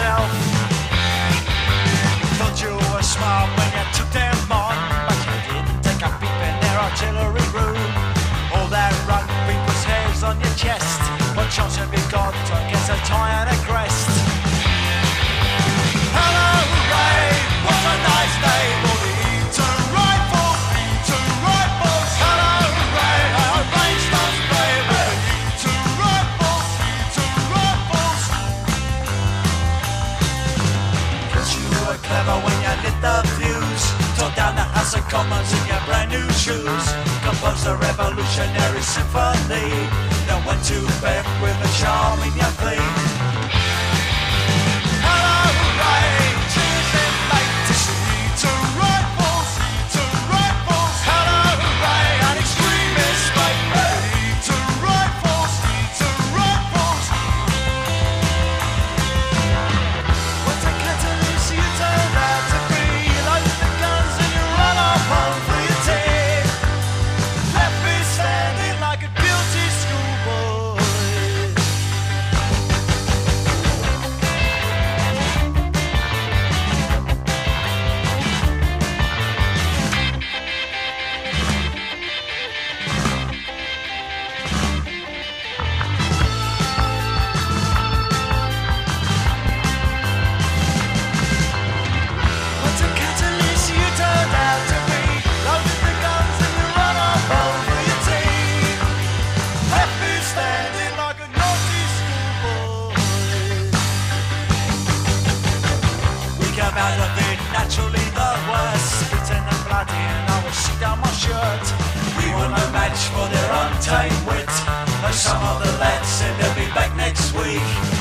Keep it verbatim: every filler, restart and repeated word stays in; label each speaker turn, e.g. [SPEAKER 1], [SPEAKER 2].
[SPEAKER 1] yourself. Thought you were smart when you took them on, but you didn't take a peep in their artillery room. All that rugby was hairs on your chest. What chance have you got against a tie and a crest? Hello, Ray, what a nice day for the Eton Rifles, Eton Rifles. Hello, Ray, our Rangers play with the Eton Rifles, Eton Rifles. Cause you were clever when you lit the fuse, tore down the House of Commons in your brand new shoes, composed a revolutionary symphony, then went to bed with a charm in your plea. Hello, Ray, cheers in mate to see two rifles, two rifles. Hello, Ray, an extremist mate, two rifles, two rifles. What a catalyst you turned out to be. You loaded the guns and you run off home for your tea. Left me standing like a guilty schoolboy. What a catalyst you turned out to be. Loaded the guns and you run off home for your tea. Left me standing like a naughty schoolboy. We come out of it naturally the worst, spitting and bloody and I will shit down my shirt. We were no match for their untamed wit, though some of the lads said they'll be back next week.